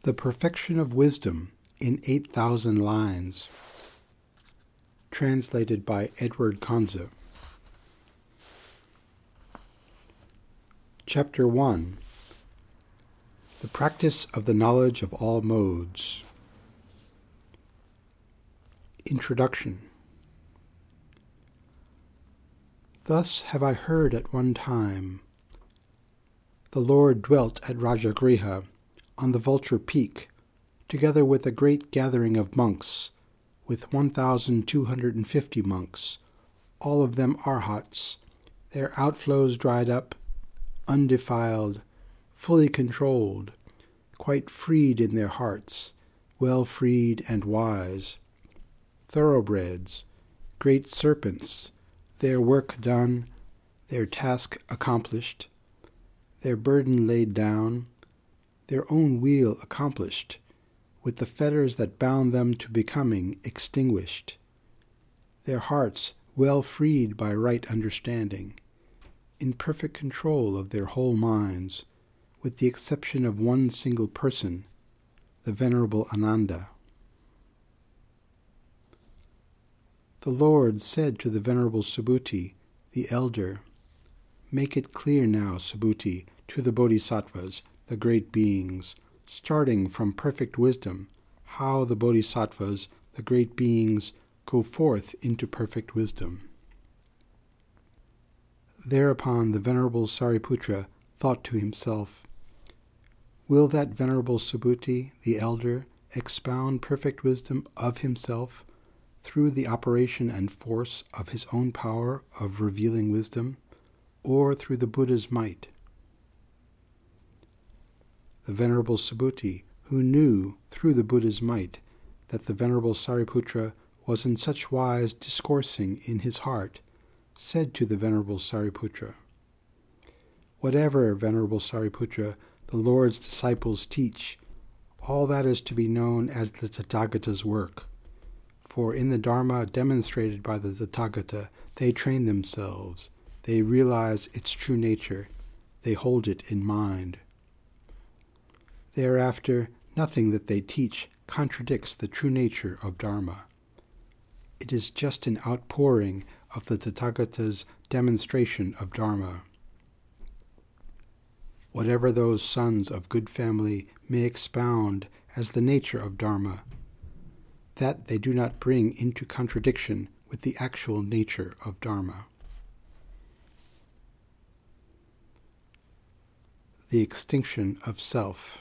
The Perfection of Wisdom in 8,000 Lines. Translated by Edward Conze. Chapter 1. The Practice of the Knowledge of All Modes. Introduction. Thus have I heard at one time. The Lord dwelt at Rajagriha, on the Vulture Peak, together with a great gathering of monks, with 1,250 monks, all of them arhats, their outflows dried up, undefiled, fully controlled, quite freed in their hearts, well freed and wise, thoroughbreds, great serpents, their work done, their task accomplished, their burden laid down, their own wheel accomplished, with the fetters that bound them to becoming extinguished, their hearts well freed by right understanding, in perfect control of their whole minds, with the exception of one single person, the Venerable Ananda. The Lord said to the Venerable Subhuti, the elder, "Make it clear now, Subhuti, to the Bodhisattvas, the great beings, starting from perfect wisdom, how the Bodhisattvas, the great beings, go forth into perfect wisdom." Thereupon the Venerable Sariputra thought to himself, "Will that Venerable Subhuti, the elder, expound perfect wisdom of himself through the operation and force of his own power of revealing wisdom, or through the Buddha's might?" The Venerable Subhuti, who knew through the Buddha's might that the Venerable Sariputra was in such wise discoursing in his heart, said to the Venerable Sariputra, "Whatever, Venerable Sariputra, the Lord's disciples teach, all that is to be known as the Tathagata's work. For in the Dharma demonstrated by the Tathagata, they train themselves, they realize its true nature, they hold it in mind. Thereafter, nothing that they teach contradicts the true nature of Dharma. It is just an outpouring of the Tathagata's demonstration of Dharma. Whatever those sons of good family may expound as the nature of Dharma, that they do not bring into contradiction with the actual nature of Dharma." The extinction of self.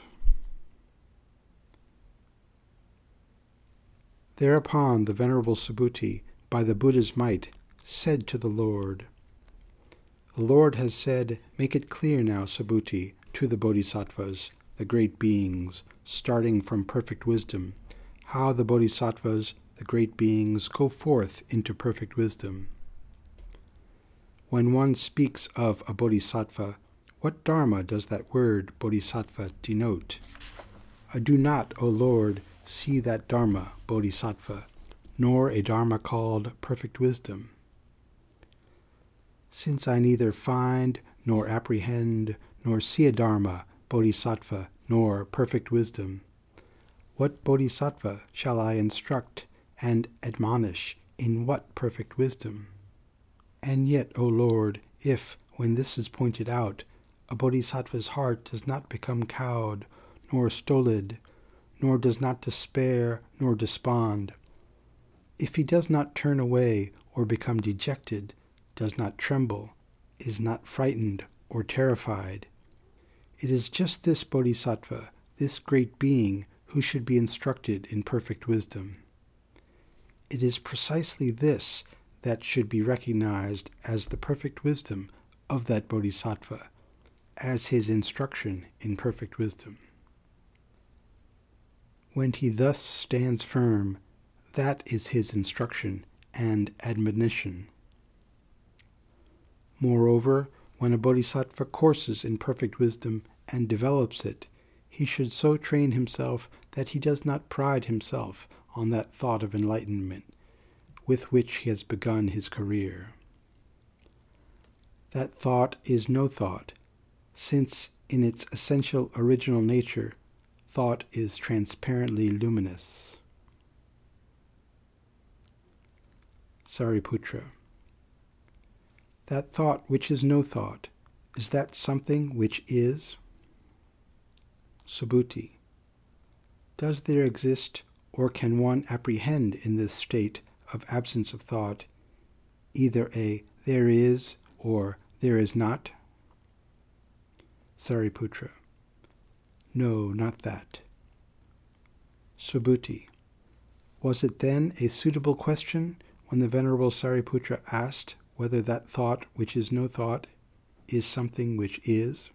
Thereupon the Venerable Subhuti, by the Buddha's might, said to the Lord, "The Lord has said, make it clear now, Subhuti, to the Bodhisattvas, the great beings, starting from perfect wisdom, how the Bodhisattvas, the great beings, go forth into perfect wisdom. When one speaks of a Bodhisattva, what Dharma does that word Bodhisattva denote? I do not, O Lord, see that Dharma, Bodhisattva, nor a Dharma called perfect wisdom. Since I neither find, nor apprehend, nor see a Dharma, Bodhisattva, nor perfect wisdom, what Bodhisattva shall I instruct and admonish in what perfect wisdom? And yet, O Lord, if, when this is pointed out, a Bodhisattva's heart does not become cowed, nor stolid, nor does not despair, nor despond, if he does not turn away or become dejected, does not tremble, is not frightened or terrified, it is just this Bodhisattva, this great being, who should be instructed in perfect wisdom. It is precisely this that should be recognized as the perfect wisdom of that Bodhisattva, as his instruction in perfect wisdom. When he thus stands firm, that is his instruction and admonition. Moreover, when a Bodhisattva courses in perfect wisdom and develops it, he should so train himself that he does not pride himself on that thought of enlightenment with which he has begun his career. That thought is no thought, since in its essential original nature, thought is transparently luminous. Sariputra. That thought which is no thought, is that something which is? Subhuti. Does there exist, or can one apprehend in this state of absence of thought, either a there is or there is not? Sariputra. No, not that. Subhuti. Was it then a suitable question when the Venerable Sariputra asked whether that thought which is no thought is something which is?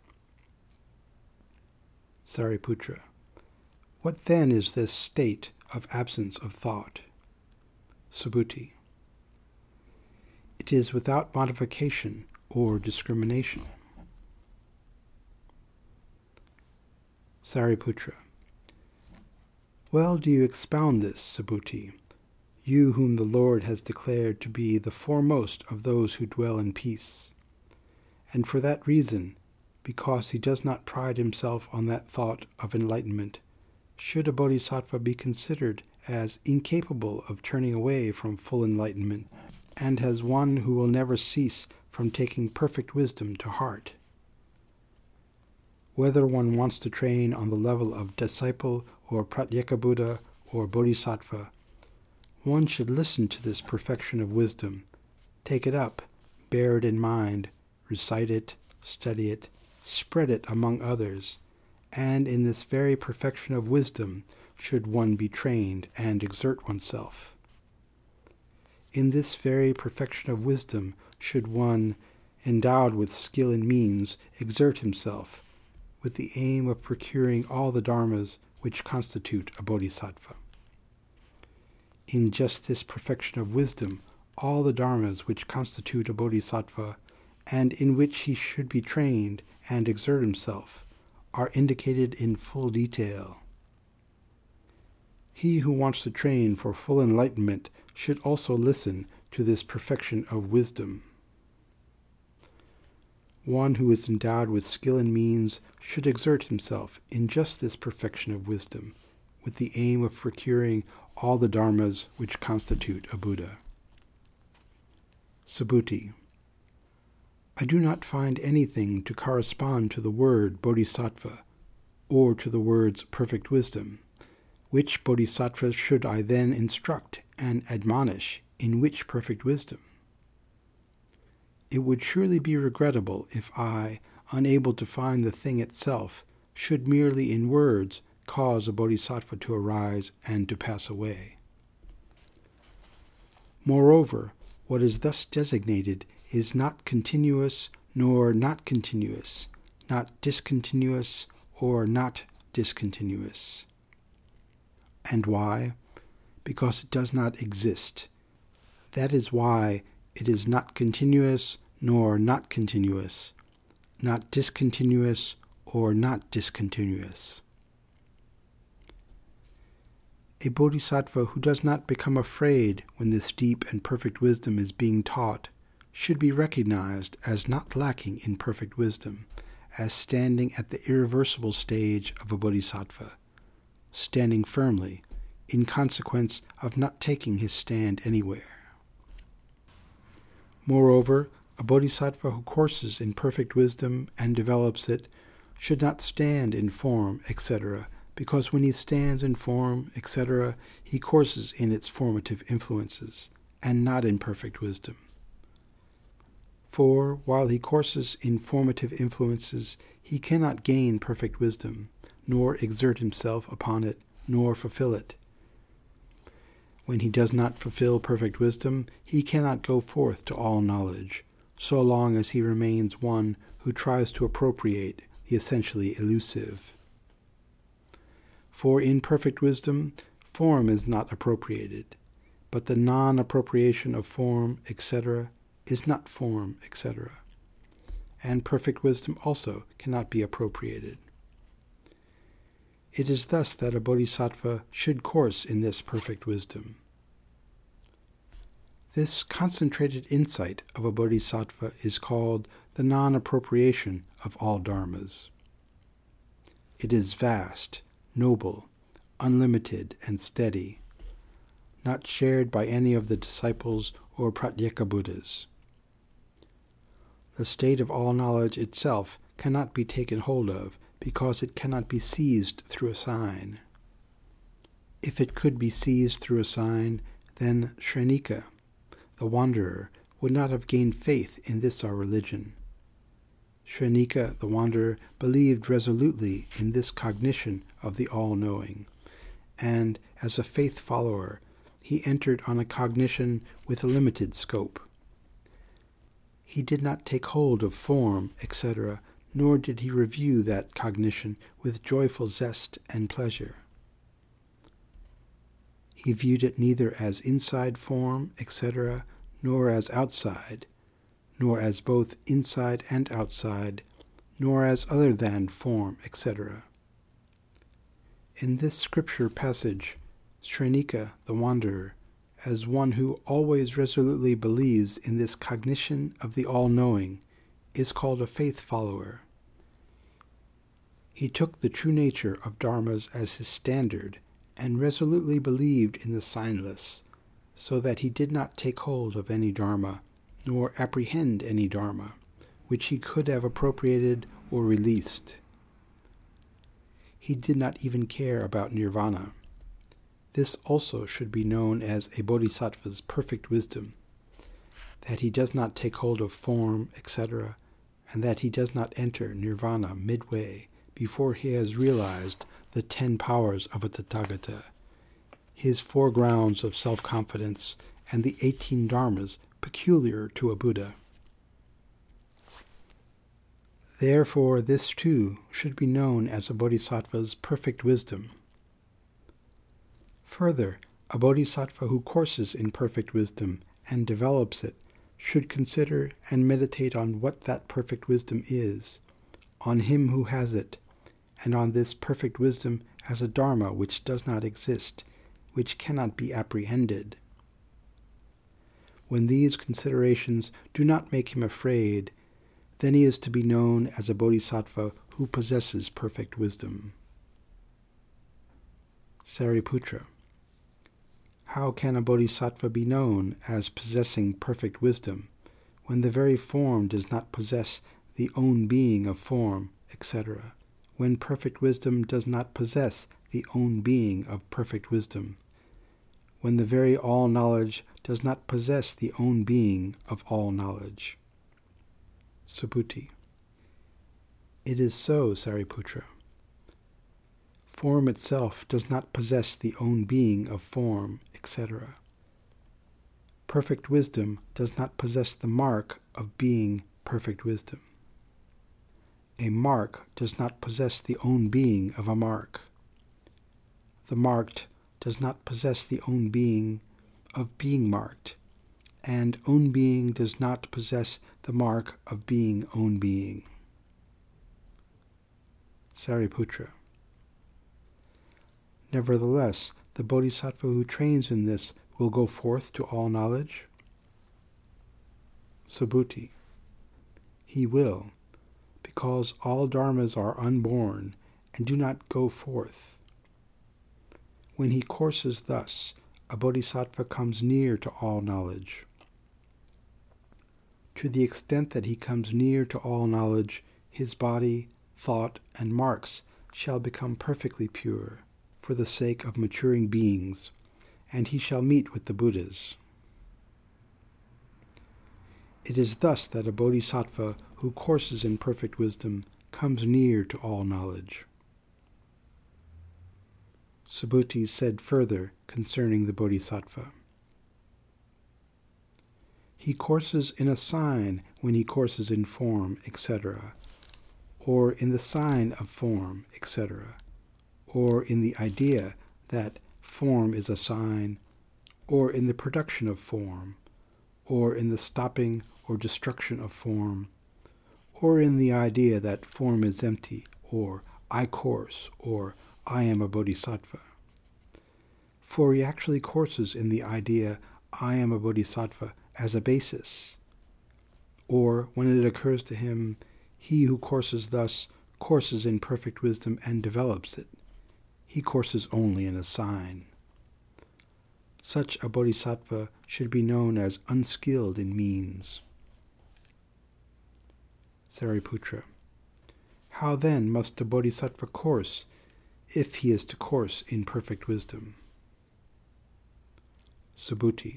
Sariputra. What then is this state of absence of thought? Subhuti. It is without modification or discrimination. Sariputra. Well do you expound this, Subhuti, you whom the Lord has declared to be the foremost of those who dwell in peace. And for that reason, because he does not pride himself on that thought of enlightenment, should a bodhisattva be considered as incapable of turning away from full enlightenment, and as one who will never cease from taking perfect wisdom to heart. Whether one wants to train on the level of disciple or pratyeka Buddha or bodhisattva, one should listen to this perfection of wisdom, take it up, bear it in mind, recite it, study it, spread it among others, and in this very perfection of wisdom should one be trained and exert oneself. In this very perfection of wisdom should one, endowed with skill and means, exert himself, with the aim of procuring all the dharmas which constitute a bodhisattva. In just this perfection of wisdom, all the dharmas which constitute a bodhisattva, and in which he should be trained and exert himself, are indicated in full detail. He who wants to train for full enlightenment should also listen to this perfection of wisdom. One who is endowed with skill and means should exert himself in just this perfection of wisdom, with the aim of procuring all the dharmas which constitute a Buddha. Subhuti. I do not find anything to correspond to the word bodhisattva, or to the words perfect wisdom. Which bodhisattvas should I then instruct and admonish in which perfect wisdom? It would surely be regrettable if I, unable to find the thing itself, should merely in words cause a bodhisattva to arise and to pass away. Moreover, what is thus designated is not continuous nor not continuous, not discontinuous or not discontinuous. And why? Because it does not exist. That is why it is not continuous nor not continuous, not discontinuous or not discontinuous. A bodhisattva who does not become afraid when this deep and perfect wisdom is being taught should be recognized as not lacking in perfect wisdom, as standing at the irreversible stage of a bodhisattva, standing firmly, in consequence of not taking his stand anywhere. Moreover, a bodhisattva who courses in perfect wisdom and develops it should not stand in form, etc., because when he stands in form, etc., he courses in its formative influences, and not in perfect wisdom. For, while he courses in formative influences, he cannot gain perfect wisdom, nor exert himself upon it, nor fulfill it. When he does not fulfill perfect wisdom, he cannot go forth to all knowledge, so long as he remains one who tries to appropriate the essentially elusive. For in perfect wisdom, form is not appropriated, but the non-appropriation of form, etc., is not form, etc., and perfect wisdom also cannot be appropriated. It is thus that a bodhisattva should course in this perfect wisdom. This concentrated insight of a bodhisattva is called the non-appropriation of all dharmas. It is vast, noble, unlimited, and steady, not shared by any of the disciples or Pratyeka Buddhas. The state of all knowledge itself cannot be taken hold of because it cannot be seized through a sign. If it could be seized through a sign, then Shrenika, the wanderer, would not have gained faith in this our religion. Shrenika, the wanderer, believed resolutely in this cognition of the all-knowing, and as a faith follower, he entered on a cognition with a limited scope. He did not take hold of form, etc., nor did he review that cognition with joyful zest and pleasure. He viewed it neither as inside form, etc., nor as outside, nor as both inside and outside, nor as other than form, etc. In this scripture passage, Shrenika, the wanderer, as one who always resolutely believes in this cognition of the all-knowing, is called a faith follower. He took the true nature of dharmas as his standard and resolutely believed in the signless, so that he did not take hold of any dharma, nor apprehend any dharma, which he could have appropriated or released. He did not even care about nirvana. This also should be known as a bodhisattva's perfect wisdom, that he does not take hold of form, etc., and that he does not enter nirvana midway before he has realized the 10 powers of a Tathagata, his 4 grounds of self-confidence, and the 18 dharmas peculiar to a Buddha. Therefore, this too should be known as a bodhisattva's perfect wisdom. Further, a bodhisattva who courses in perfect wisdom and develops it should consider and meditate on what that perfect wisdom is, on him who has it, and on this perfect wisdom as a dharma which does not exist, which cannot be apprehended. When these considerations do not make him afraid, then he is to be known as a bodhisattva who possesses perfect wisdom. Sariputra. How can a bodhisattva be known as possessing perfect wisdom, when the very form does not possess the own being of form, etc., when perfect wisdom does not possess the own being of perfect wisdom, when the very all-knowledge does not possess the own being of all-knowledge? Subhuti. It is so, Sariputra. Form itself does not possess the own being of form, etc. Perfect wisdom does not possess the mark of being perfect wisdom. A mark does not possess the own being of a mark. The marked does not possess the own being of being marked, and own being does not possess the mark of being own being. Sariputra. Nevertheless, the bodhisattva who trains in this will go forth to all knowledge? Subhuti. He will, because all dharmas are unborn and do not go forth. When he courses thus, a bodhisattva comes near to all knowledge. To the extent that he comes near to all knowledge, his body, thought, and marks shall become perfectly pure, for the sake of maturing beings, and he shall meet with the Buddhas. It is thus that a bodhisattva who courses in perfect wisdom comes near to all knowledge. Subhuti said further concerning the bodhisattva. He courses in a sign when he courses in form, etc., or in the sign of form, etc., or in the idea that form is a sign, or in the production of form, or in the stopping or destruction of form, or in the idea that form is empty, or I course, or I am a bodhisattva. For he actually courses in the idea I am a bodhisattva as a basis, or when it occurs to him, he who courses thus courses in perfect wisdom and develops it. he courses only in a sign. Such a bodhisattva should be known as unskilled in means. Sariputra. How then must a bodhisattva course, if he is to course in perfect wisdom? Subhuti.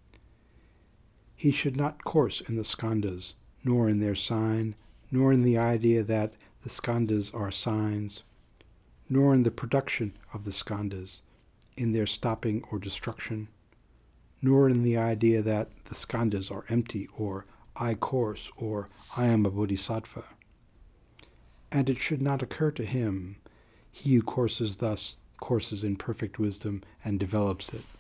He should not course in the skandhas, nor in their sign, nor in the idea that the skandhas are signs, nor in the production of the skandhas, in their stopping or destruction, nor in the idea that the skandhas are empty, or I course, or I am a bodhisattva. And it should not occur to him, he who courses thus courses in perfect wisdom and develops it.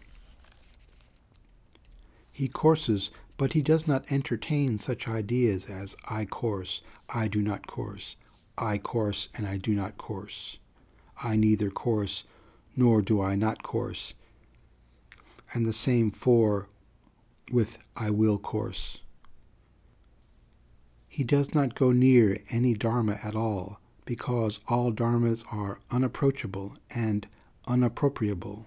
He courses, but he does not entertain such ideas as I course, I do not course, I course and I do not course, I neither course nor do I not course, and the same with I will course. He does not go near any dharma at all, because all dharmas are unapproachable and unappropriable.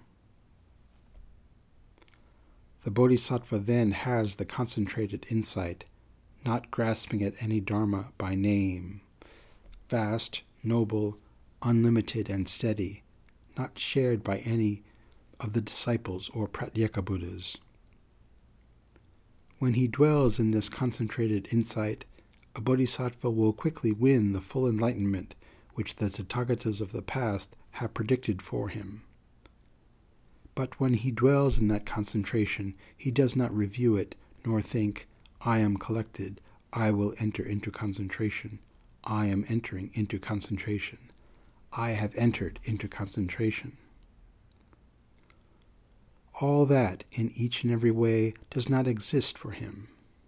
The bodhisattva then has the concentrated insight, not grasping at any dharma by name, vast, noble, unlimited, and steady, not shared by any of the disciples or Pratyeka Buddhas. When he dwells in this concentrated insight, a bodhisattva will quickly win the full enlightenment which the Tathagatas of the past have predicted for him. But when he dwells in that concentration, he does not review it, nor think, I am collected, I will enter into concentration, I am entering into concentration, I have entered into concentration. All that, in each and every way, does not exist for him.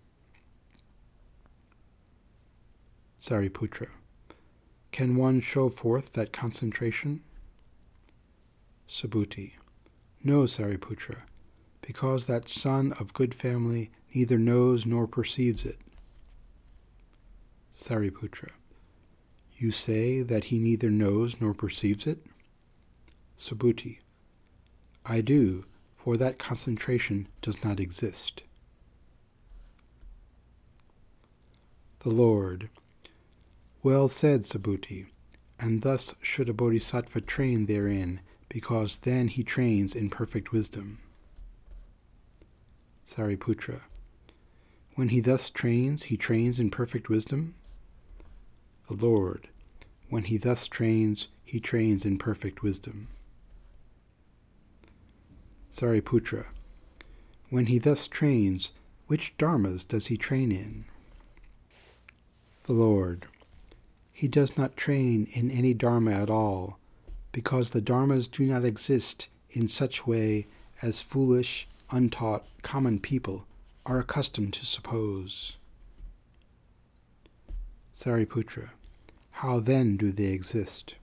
Sariputra. Can one show forth that concentration? Subhuti. No, Sariputra, because that son of good family neither knows nor perceives it. Sariputra. You say that he neither knows nor perceives it? Subhuti. I do, for that concentration does not exist. The Lord. Well said, Subhuti, and thus should a bodhisattva train therein, because then he trains in perfect wisdom. Sariputra. When he thus trains, he trains in perfect wisdom? The Lord. When he thus trains, he trains in perfect wisdom. Sariputra. When he thus trains, which dharmas does he train in? The Lord. He does not train in any dharma at all, because the dharmas do not exist in such way as foolish, untaught, common people are accustomed to suppose. Sariputra. How then do they exist?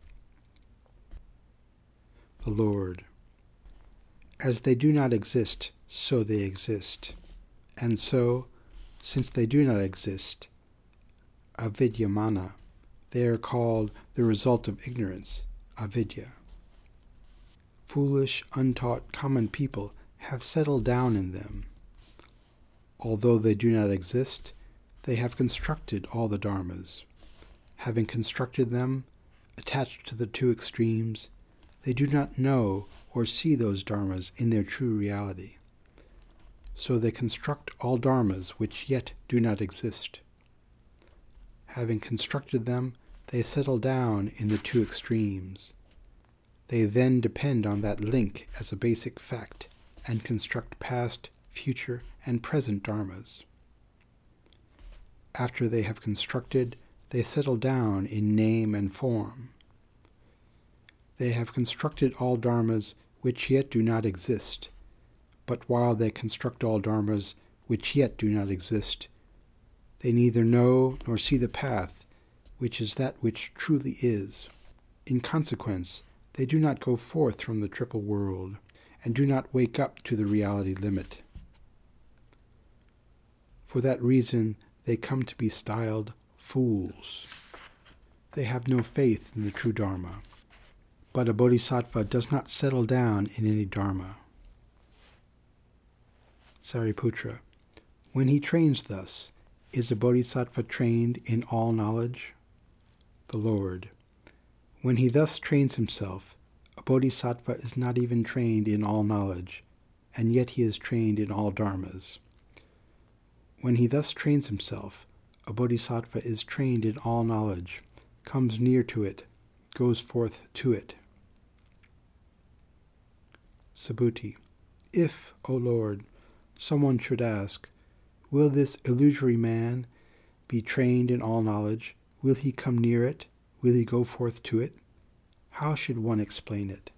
The Lord. As they do not exist, so they exist. And so, since they do not exist, avidyamana, they are called the result of ignorance, avidya. Foolish, untaught, common people have settled down in them. Although they do not exist, they have constructed all the dharmas. Having constructed them, attached to the two extremes, they do not know or see those dharmas in their true reality. So they construct all dharmas which yet do not exist. Having constructed them, they settle down in the two extremes. They then depend on that link as a basic fact and construct past, future, and present dharmas. After they have constructed, they settle down in name and form. They have constructed all dharmas which yet do not exist, but while they construct all dharmas which yet do not exist, they neither know nor see the path, which is that which truly is. In consequence, they do not go forth from the triple world, and do not wake up to the reality limit. For that reason, they come to be styled fools. They have no faith in the true Dharma. but a bodhisattva does not settle down in any dharma. Sariputra, when he trains thus, is a bodhisattva trained in all knowledge? The Lord, when he thus trains himself, a bodhisattva is not even trained in all knowledge, and yet he is trained in all dharmas. When he thus trains himself, a bodhisattva is trained in all knowledge, comes near to it, goes forth to it. Subhuti, if, O Lord, someone should ask, will this illusory man be trained in all knowledge? Will he come near it? Will he go forth to it? How should one explain it?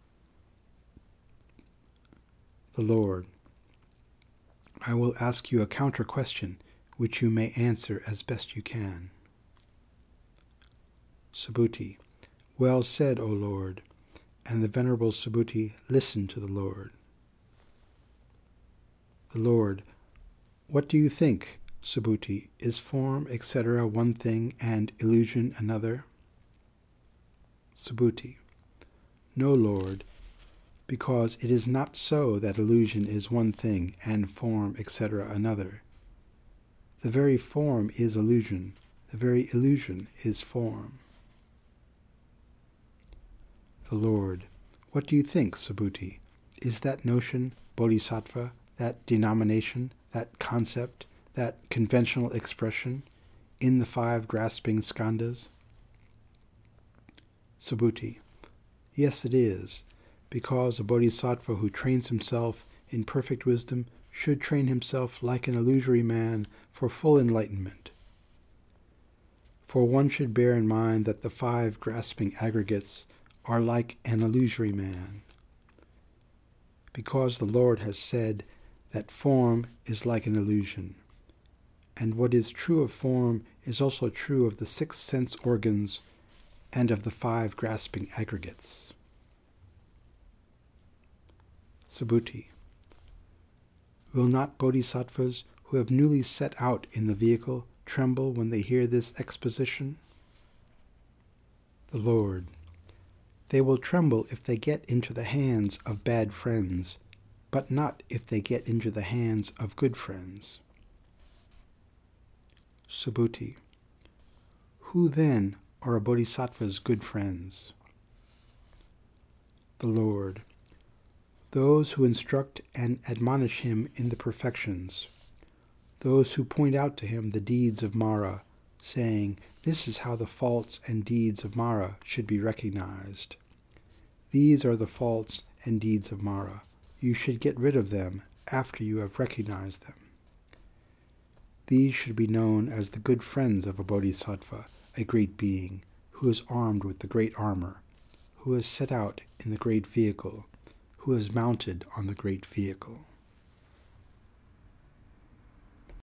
The Lord, I will ask you a counter-question, which you may answer as best you can. Subhuti, well said, O Lord. And the Venerable Subhuti listened to the Lord. The Lord, what do you think, Subhuti? Is form, etc., one thing and illusion another? Subhuti, no, Lord, because it is not so that illusion is one thing and form, etc., another. The very form is illusion. The very illusion is form. The Lord, what do you think, Subhuti? Is that notion, bodhisattva, that denomination, that concept, that conventional expression, in the 5 grasping skandhas? Subhuti, yes it is, because a bodhisattva who trains himself in perfect wisdom should train himself like an illusory man for full enlightenment. For one should bear in mind that the 5 grasping aggregates are like an illusory man, because the Lord has said that form is like an illusion, and what is true of form is also true of the 6 sense organs and of the 5 grasping aggregates. Subhuti, will not bodhisattvas who have newly set out in the vehicle tremble when they hear this exposition? The Lord, they will tremble if they get into the hands of bad friends, but not if they get into the hands of good friends. Subhuti, who then are a bodhisattva's good friends? The Lord, those who instruct and admonish him in the perfections, those who point out to him the deeds of Mara, saying, this is how the faults and deeds of Mara should be recognized. These are the faults and deeds of Mara. You should get rid of them after you have recognized them. These should be known as the good friends of a bodhisattva, a great being, who is armed with the great armor, who has set out in the great vehicle, who is mounted on the great vehicle.